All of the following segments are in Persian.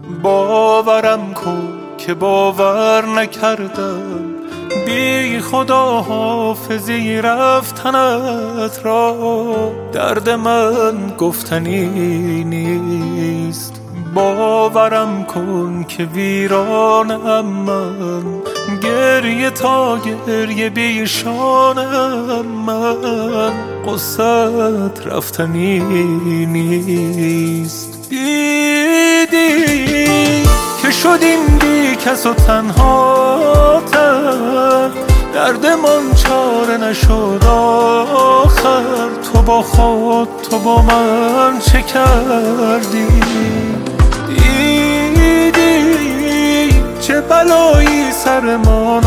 باورم کن که باور نکردم، بی خدا حافظی رفتنت را. درد من گفتنی نیست، باورم کن که ویرانم من. گریه تا گریه بیشانم من، قصت رفتنی نیست. دیدی که شدیم بی کس و تنها تر، دردمان چاره نشد آخر. تو با خود تو با من چه کردی؟ دیدی چه بلایی سرمان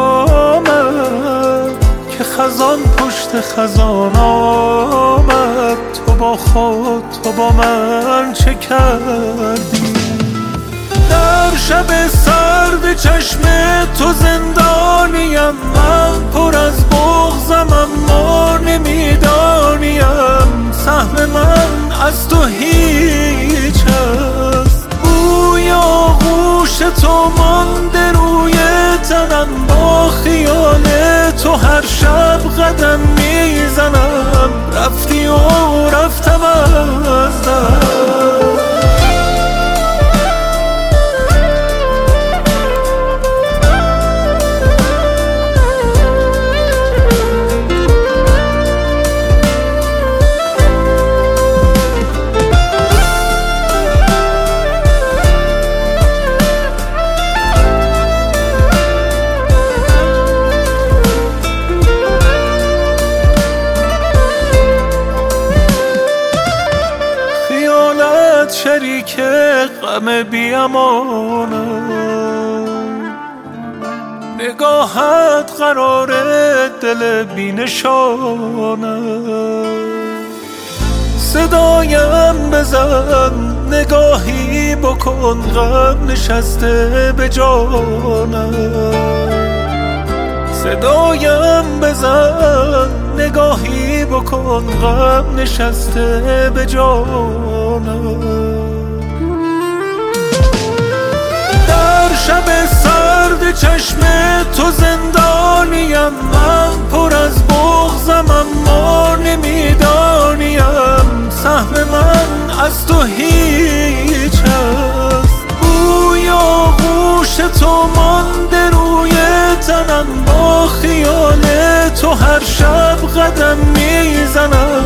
آمد که خزان پشت خزان آمد. تو با خود تو با من چه کردی؟ در شب سرد چشم تو زندانیم، من پر از بغضم اما نمیدانیم. سهم من از تو هیچ است، بوی آغوش تو مانده روی تنم. با خیال تو هر شب قدم میزنم، رفتی و رفتم از دست. شریک غم بیامانم، نگاهت قرار دل بینشانم. صدایم بزن نگاهی بکن، غم نشسته به جانم. صدایم بزن نگاهی بکن، غم نشسته به جانم. در شب سرد چشم تو زندانیم، من پر از بغضم اما نمیدانیم. سهم من از تو هیچ است، بوی آغوش تو مانده روی تنم. با خیال تو هر شب قدم میزنم،